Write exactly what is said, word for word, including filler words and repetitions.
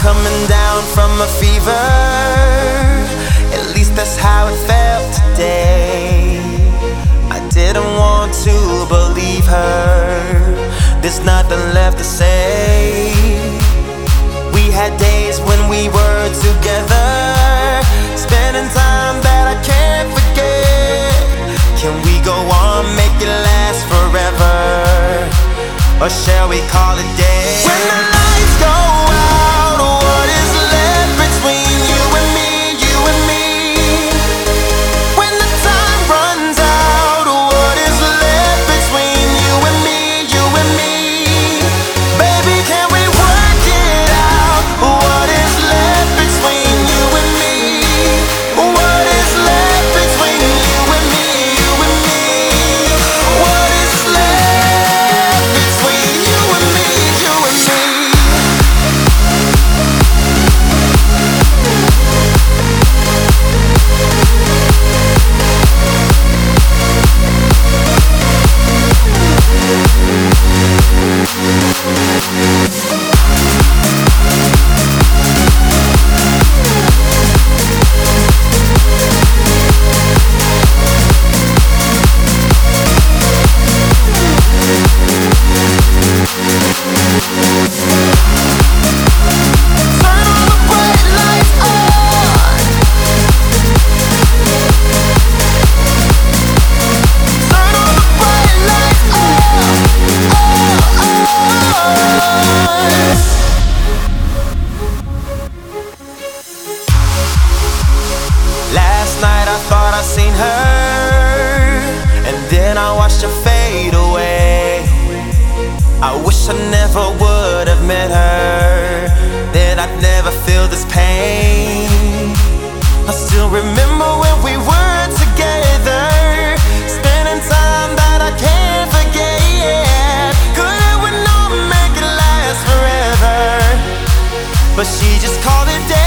coming down from a fever. At least that's how it felt today. I didn't want to believe her. There's nothing left to say. We had days when we were together, spending time that I can't forget. Can we go on, make it last forever? Or shall we call it dead? When the lights go out, what is left between you and me, you and me? When the time runs out, what is left between you and me, you and me? Baby, can we work it out? What is left between you and me? What is left between you and me, you and me? What is left between you and me, you and me? Last night I thought I seen her, and then I watched her fade away. I wish I never would have met her, then I'd never feel this pain. I still remember when we were together, spending time that I can't forget. Couldn't we not make it last forever? But she just called it dead.